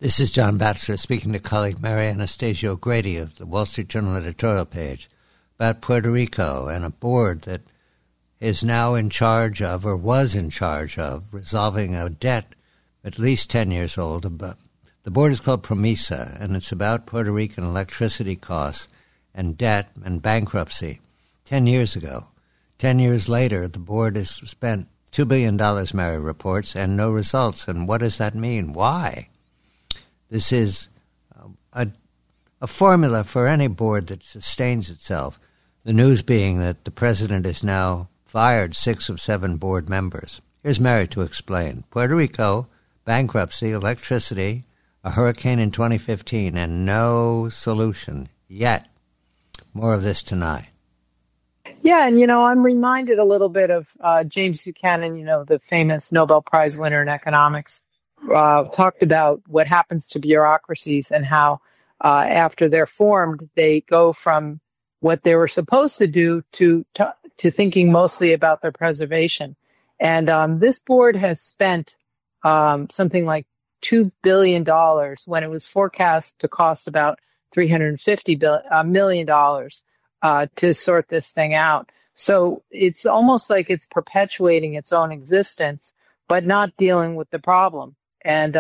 This is John Batchelor speaking to colleague Mary Anastasio Grady of the Wall Street Journal editorial page about Puerto Rico and a board that is now in charge of, or was in charge of, resolving a debt at least 10 years old. The board is called PROMESA, and it's about Puerto Rican electricity costs and debt and bankruptcy 10 years ago. 10 years later, the board has spent $2 billion, Mary reports, and no results. And what does that mean? Why? This is a formula for any board that sustains itself. The news being that the president has now fired 6 of 7 board members. Here's Mary to explain. Puerto Rico, bankruptcy, electricity, a hurricane in 2015, and no solution yet. More of this tonight. Yeah, and, I'm reminded a little bit of James Buchanan, the famous Nobel Prize winner in economics, talked about what happens to bureaucracies and how after they're formed, they go from what they were supposed to do to thinking mostly about their preservation. And this board has spent something like $2 billion when it was forecast to cost about $350 million to sort this thing out. So it's almost like it's perpetuating its own existence, but not dealing with the problem. And,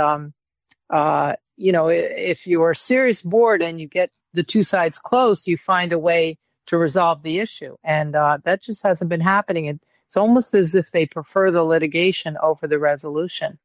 if you are a serious board and you get the two sides close, you find a way to resolve the issue. And that just hasn't been happening. It's almost as if they prefer the litigation over the resolution.